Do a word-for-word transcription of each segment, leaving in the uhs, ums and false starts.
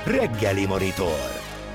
Reggeli Monitor.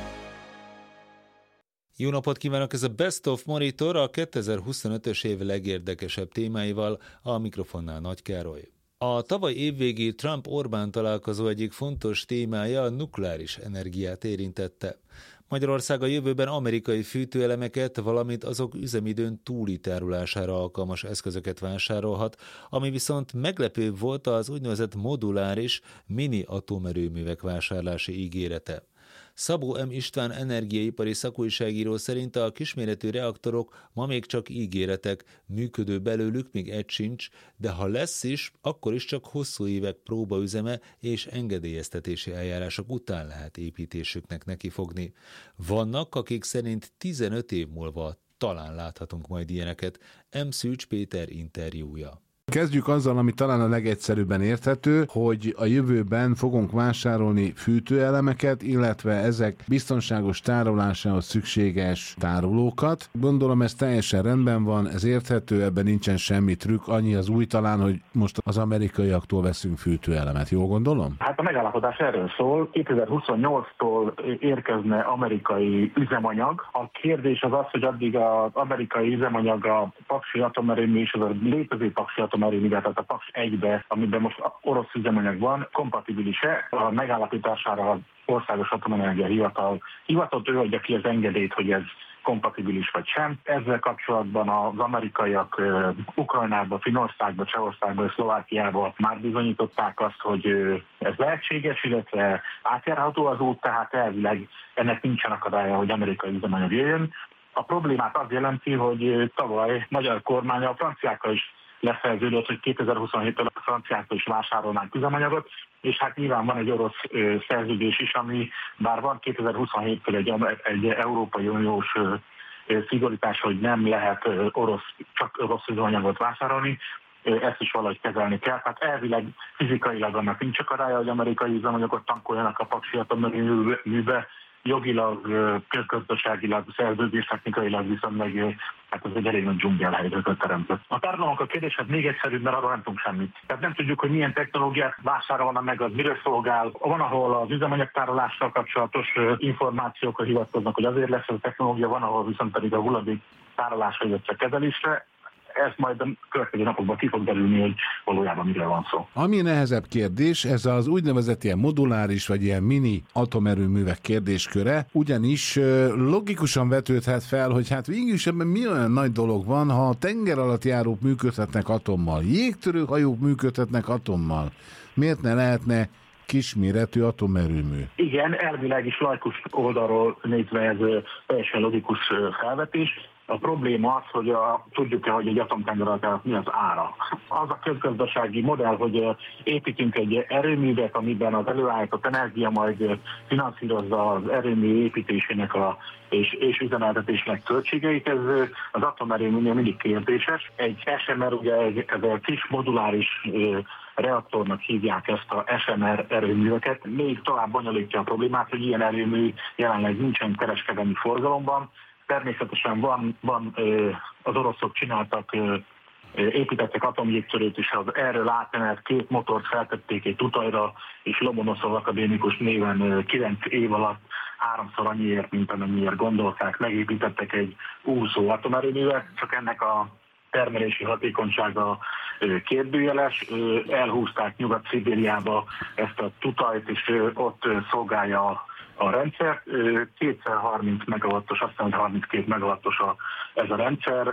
Jó napot kívánok, ez a Best of Monitor a kétezer-huszonötös év legérdekesebb témáival, a mikrofonnál Nagy Károly. A tavaly évvégi Trump-Orbán találkozó egyik fontos témája a nukleáris energiát érintette. Magyarország a jövőben amerikai fűtőelemeket, valamint azok üzemidőn túli tárolására alkalmas eszközöket vásárolhat, ami viszont meglepő volt az úgynevezett moduláris mini atomerőművek vásárlási ígérete. Szabó M. István energiaipari szakújságíró szerint a kisméretű reaktorok ma még csak ígéretek, működő belőlük még egy sincs, de ha lesz is, akkor is csak hosszú évek próbaüzeme és engedélyeztetési eljárások után lehet építésüknek nekifogni. Vannak, akik szerint tizenöt év múlva talán láthatunk majd ilyeneket. M. Szűcs Péter interjúja. Kezdjük azzal, ami talán a legegyszerűbben érthető, hogy a jövőben fogunk vásárolni fűtőelemeket, illetve ezek biztonságos tárolásához szükséges tárolókat. Gondolom ez teljesen rendben van, ez érthető, ebben nincsen semmi trükk, annyi az új talán, hogy most az amerikaiaktól veszünk fűtőelemet. Jól gondolom? Hát a megállapodás erről szól. kétezer-huszonnyolctól érkezne amerikai üzemanyag. A kérdés az az, hogy addig az amerikai üzemanyag a paksi atomerőmű és az a létező paksi atomerőmű, tehát a Paks egybe, amiben most orosz üzemanyag van, kompatibilis-e? A megállapítására az Országos Atomenergia Hivatal hivatott, ő adja ki az engedélyt, hogy ez kompatibilis vagy sem. Ezzel kapcsolatban az amerikaiak uh, Ukrajnába, Finnországba, Csehországba és Szlovákiába már bizonyították azt, hogy uh, ez lehetséges, illetve átjárható az út, tehát elvileg ennek nincsen akadálya, hogy amerikai üzemanyag jöjjön. A problémát az jelenti, hogy tavaly magyar kormánya a franciákkal is leszerződött, hogy kétezer-huszonhéttől a franciáktól is vásárolnánk üzemanyagot, és hát nyilván van egy orosz ö, szerződés is, ami bár van kétezer-huszonhéttől egy, egy Európai Uniós ö, szigorítás, hogy nem lehet ö, orosz, csak orosz üzemanyagot vásárolni, ö, ezt is valahogy kezelni kell. Tehát elvileg fizikailag annak nincs akadálya, hogy amerikai üzemanyagot tankoljanak a paksi atomerőműbe, jogilag, közgazdaságilag, szerződéstechnikailag viszont meg hát ez egy elég nagy dzsungelhelyzetet teremtett. A társadalomnak a kérdés hát még egyszerűbb, mert arról nem tudunk semmit. Tehát nem tudjuk, hogy milyen technológiát vásárolna meg, az miről szolgál. Van, ahol az üzemanyagtárolással kapcsolatos információkra hivatkoznak, hogy azért lesz ez a technológia, van, ahol viszont pedig a hulladék tárolásra, illetve kezelésre. Ez majd a következő napokban ki fog derülni, hogy valójában miről van szó. Ami nehezebb kérdés, ez az úgynevezett ilyen moduláris vagy ilyen mini atomerőművek kérdésköre, ugyanis logikusan vetődhet fel, hogy hát végül is ebben mi olyan nagy dolog van, ha a tenger alatt járók működhetnek atommal, jégtörő hajók működhetnek atommal. Miért ne lehetne kisméretű atomerőmű? Igen, elvileg is laikus oldalról nézve ez teljesen logikus felvetés. A probléma az, hogy a, tudjuk-e, hogy egy atomtengeralattjárónak mi az ára. Az a közgazdasági modell, hogy építünk egy erőművet, amiben az előállított energia majd finanszírozza az erőmű építésének a, és, és üzemeltetésnek költségeit, ez az atomerőműnél mindig kérdéses. Egy es em er, ugye ez a kis moduláris reaktornak hívják ezt a es em er erőműveket. Még tovább bonyolítja a problémát, hogy ilyen erőmű jelenleg nincsen kereskedelmi forgalomban. Természetesen van, van az oroszok csináltak, építettek atomjégtörőt, és az erről átmenelt két motort feltették egy tutajra, és Lomonoszov akadémikus néven kilenc év alatt háromszor annyiért, mint amennyiért gondolták, megépítettek egy úszó atomerőművet, csak ennek a termelési hatékonysága kérdőjeles. Elhúzták Nyugat-Szibériába ezt a tutajt, és ott szolgálja a rendszer. kétszázharminc megawattos, azt hiszem, hogy harminckét megawattos a, ez a rendszer.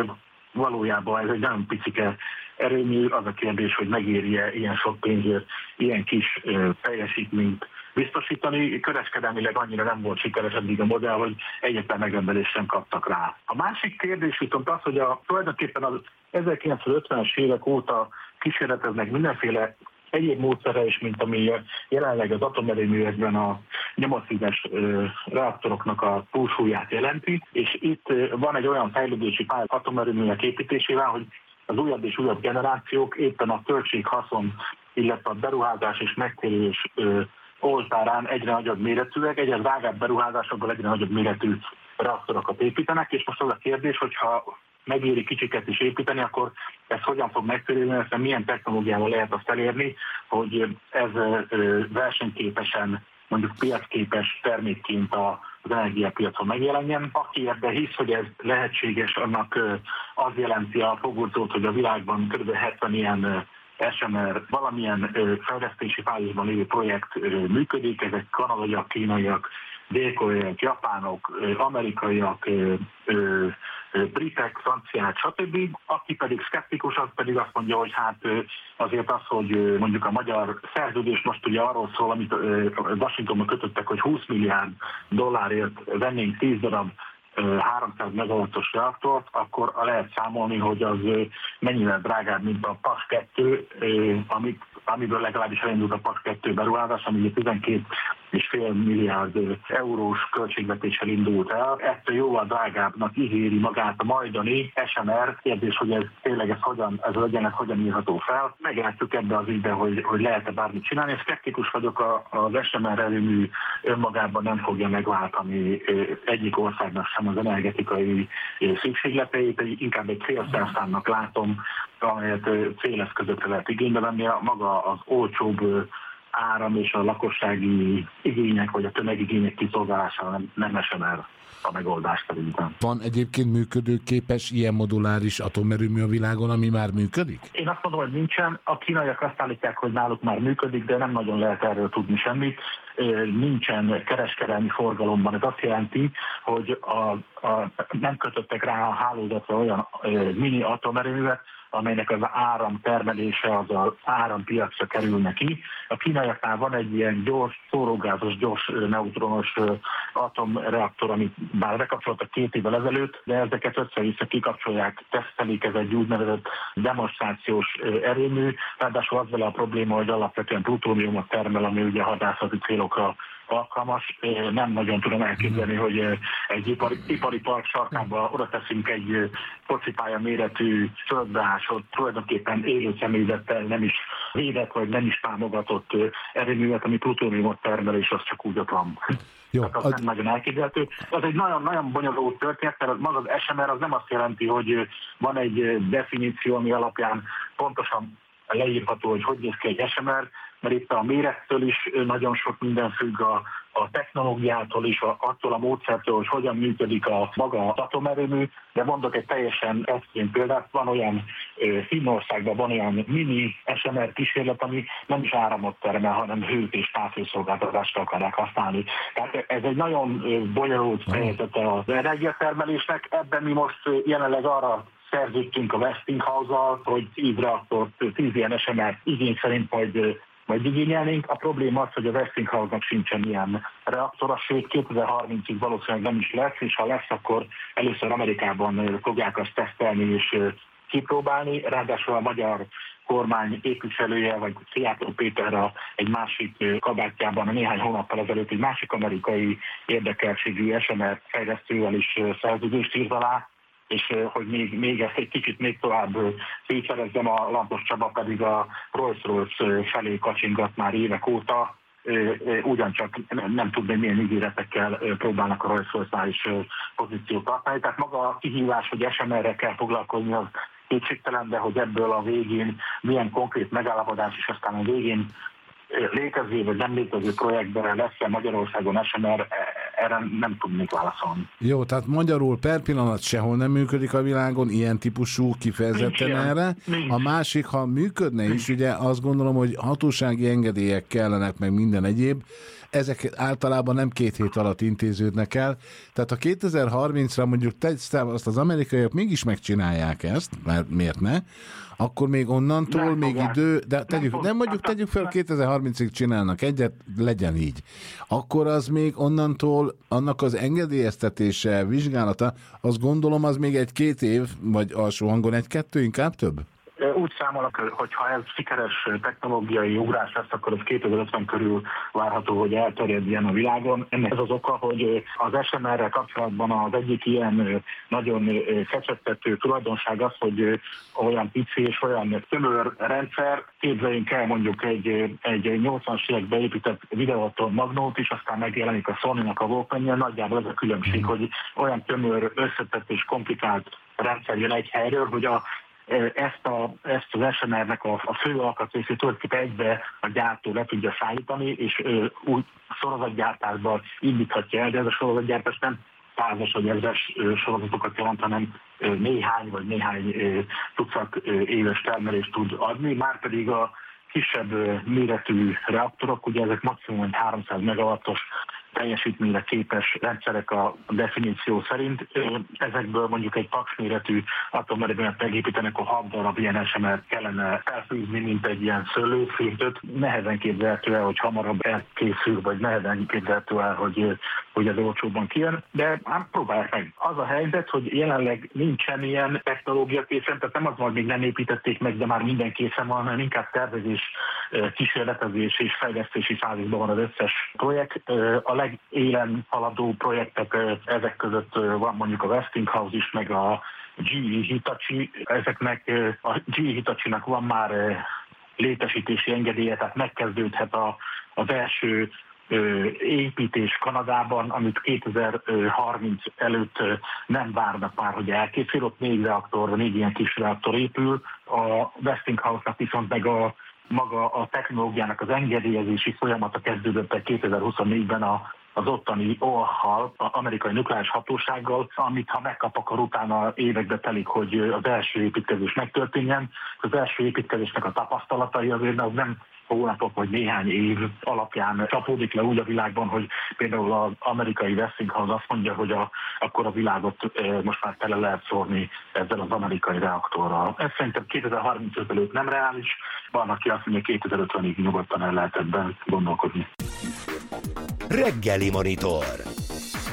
Valójában ez egy nagyon picike erőmű. Az a kérdés, hogy megéri-e ilyen sok pénzért ilyen kis teljesítményt biztosítani. Kereskedelmileg annyira nem volt sikeres eddig a modell, hogy egyetlen megrendelést sem kaptak rá. A másik kérdés viszont az, hogy a, tulajdonképpen az ezerkilencszázötvenes évek óta kísérleteznek mindenféle egyéb módszere is, mint ami jelenleg az atomerőművekben a nyomaszíves reaktoroknak a túlsúlyát jelenti, és itt van egy olyan fejlődési pálya atomerőművek építésével, hogy az újabb és újabb generációk éppen a költség-haszon, illetve a beruházás és megtérülés oltárán egyre nagyobb méretűek, egyre drágább beruházásokból egyre nagyobb méretű reaktorokat építenek, és most az a kérdés, hogyha megéri kicsiket is építeni, akkor ez hogyan fog megtörténni, illetve milyen technológiával lehet azt elérni, hogy ez versenyképesen mondjuk piacképes termékként az energiapiacon megjelenjen. Aki ebben hisz, hogy ez lehetséges, annak az jelenti a fogorcót, hogy a világban kb. hetven ilyen es em er valamilyen fejlesztési fázisban lévő projekt működik, ezek kanadaiak, kínaiak, dél-koreaiak, japánok, amerikaiak, britek, franciák, stb. Aki pedig szkeptikus, az pedig azt mondja, hogy hát azért az, hogy mondjuk a magyar szerződés most ugye arról szól, amit Washingtonban kötöttek, hogy húsz milliárd dollárért vennénk tíz darab háromszáz megawattos reaktort, akkor lehet számolni, hogy az mennyivel drágább, mint a Paks kettő, amit, amiből legalábbis elindult a Paks kettő beruházás, ami tizenkét és fél milliárd eurós költségvetéssel indult el. Ettől jóval drágábbnak ígéri magát a majdani es em er. Kérdés, hogy ez tényleg ez hogyan, ez legyen, ez hogyan írható fel. Meglátjuk ebbe az ügybe, hogy, hogy lehet-e bármit csinálni. Én szkeptikus vagyok, az es em er erőmű önmagában nem fogja megváltani egyik országnak sem az energetikai szükségleteit, inkább egy célszerszámnak látom, amelyet céleszközökre lehet igénybe venni. Maga az olcsóbb áram és a lakossági igények, vagy a tömegigények kiszolgálására nem, nem esem el a megoldás szerintem. Van egyébként működőképes ilyen moduláris atomerőmű a világon, ami már működik? Én azt mondom, hogy nincsen. A kínaiak azt állítják, hogy náluk már működik, de nem nagyon lehet erről tudni semmit. Nincsen kereskedelmi forgalomban. Ez azt jelenti, hogy a, a, nem kötöttek rá a hálózatra olyan mini atomerőművet, amelynek az áram termelése az az árampiacra kerülne ki. A kínaiaknál van egy ilyen gyors, szórógázos, gyors neutronos atomreaktor, amit bár bekapcsoltak két évvel ezelőtt, de ezeket össze-vissza kikapcsolják, tesztelik, ez egy úgynevezett demonstrációs erőmű. Ráadásul az vele a probléma, hogy alapvetően plutóniumot termel, ami ugye hadászati célokra alkalmas. Nem nagyon tudom elképzelni, hogy egy ipari, ipari park sarkába oda teszünk egy focipálya méretű földbeásott, tulajdonképpen élő személyzettel nem is védett, vagy nem is támogatott erőművet, ami plutóniumot termel, és az csak úgy ott van. Jó, tehát az ad... nem nagyon elképzelhető. Az egy nagyon-nagyon bonyolult történet, mert maga az es em er az nem azt jelenti, hogy van egy definíció, ami alapján pontosan leírható, hogy hogy néz ki egy es em er, mert itt a mérettől is nagyon sok minden függ, a, a technológiától is, a, attól a módszertől, hogy hogyan működik a maga az atomerőmű, de mondok egy teljesen extrém példát, van olyan Finnországban van olyan mini es em er kísérlet, ami nem is áramot termel, hanem hőt és távhőszolgáltatásra akarják használni. Tehát ez egy nagyon bonyolult fejezete az energiatermelésnek, ebben mi most jelenleg arra szerződtünk a Westinghouse-al, hogy tíz reaktort, tíz ilyen es em er igény szerint majd, majd igényelnénk. A probléma az, hogy a Westinghouse-nak sincsen ilyen reaktora, sőt kétezer-harmincig valószínűleg nem is lesz, és ha lesz, akkor először Amerikában fogják azt tesztelni és kipróbálni. Ráadásul a magyar kormány képviselője, vagy Szijjártó Péter egy másik kabátjában a néhány hónappal ezelőtt egy másik amerikai érdekeltségű es em er fejlesztővel is szerződést írt alá, és hogy még, még ezt egy kicsit még tovább szétszerezzem, a Lantos Csaba pedig a Rolls-Royce felé kacsingat már évek óta, ugyancsak nem tudni, milyen ígéretekkel próbálnak a Rolls-Royce-nál is pozíciót tartani. Tehát maga a kihívás, hogy es em er-rel kell foglalkozni, az kétségtelen, de hogy ebből a végén milyen konkrét megállapodás, és aztán a végén létező vagy nem létező projektben lesz-e Magyarországon es em er, erre nem tudnék válaszolni. Jó, tehát magyarul per pillanat sehol nem működik a világon ilyen típusú kifejezetten nincs erre. Nincs. A másik, ha működne nincs. is, ugye azt gondolom, hogy hatósági engedélyek kellenek, meg minden egyéb. Ezek általában nem két hét alatt intéződnek el. Tehát a kétezer-harmincra mondjuk tegyszám, azt az amerikaiak mégis megcsinálják ezt, mert miért ne? Akkor még onnantól nem még fogják. idő, de tegyük, nem, nem mondjuk tegyük fel, kétezer-harmincig csinálnak egyet, legyen így. Akkor az még onnantól, annak az engedélyeztetése, vizsgálata, azt gondolom az még egy-két év, vagy alsó hangon egy-kettő, inkább több? Úgy számolok, hogy ha ez sikeres technológiai ugrás lesz, akkor az kétezer-ötven körül várható, hogy elterjedjen a világon. Ennek ez az oka, hogy az es em er-rel kapcsolatban az egyik ilyen nagyon kecsegtető tulajdonság az, hogy olyan pici és olyan tömör rendszer, képzeljünk el mondjuk egy, egy nyolcvanas években beépített videóton magnót is, aztán megjelenik a Sony-nak a Walkman-je, nagyjából ez a különbség, hogy olyan tömör, összetett és komplikált rendszer jön egy helyről, hogy a ezt, a, ezt az es em er-nek a, a fő alkatrészét tulajdonképpen egybe a gyártó le tudja szállítani, és úgy sorozatgyártásban indíthatja el, de ez a sorozatgyártás nem százas vagy ezres sorozatokat jelent, hanem néhány vagy néhány tucat éves termelést tud adni, márpedig a kisebb méretű reaktorok, ugye ezek maximum háromszáz megawattos teljesítményre képes rendszerek a definíció szerint. Ezekből mondjuk egy paksméretű atomerőművet megépítenek, akkor hat darab ilyen es em er-t kellene felfűzni, mint egy ilyen szőlőfürdőt. Nehezen képzelhető el, hogy hamarabb elkészül, vagy nehezen képzelhető el, hogy, hogy ez olcsóbban kijön, de hát próbálják meg. Az a helyzet, hogy jelenleg nincsen ilyen technológia készen, tehát nem az, hogy még nem építették meg, de már minden készen van, hanem inkább tervezés, kísérletezés és fejlesztési fázisban van az összes projekt. A legélen haladó projektek, ezek között van mondjuk a Westinghouse is, meg a gé é Hitachi. Ezeknek a gé é Hitachinak van már létesítési engedélye, tehát megkezdődhet a, az első építés Kanadában, amit kétezer-harminc előtt nem várnak már, hogy elkészül. Ott négy reaktor, négy ilyen kis reaktor épül. A Westinghouse-nak viszont meg a maga a technológiának az engedélyezési folyamata kezdődött kétezer-huszonnégyben a az ottani o á há-hal, az amerikai nukleáris hatósággal, amit ha megkap, akkor utána évekbe telik, hogy az első építkezés megtörténjen. Az első építkezésnek a tapasztalatai azért az nem hónapok vagy néhány év alapján csapódik le úgy a világban, hogy például az amerikai Westinghouse azt mondja, hogy a, akkor a világot e, most már tele lehet szórni ezzel az amerikai reaktorral. Ez szerintem kétezer-harmincöt előtt nem reális, van, aki azt mondja, kétezer-ötvenig nyugodtan el lehet ebben gondolkodni. Reggeli Monitor.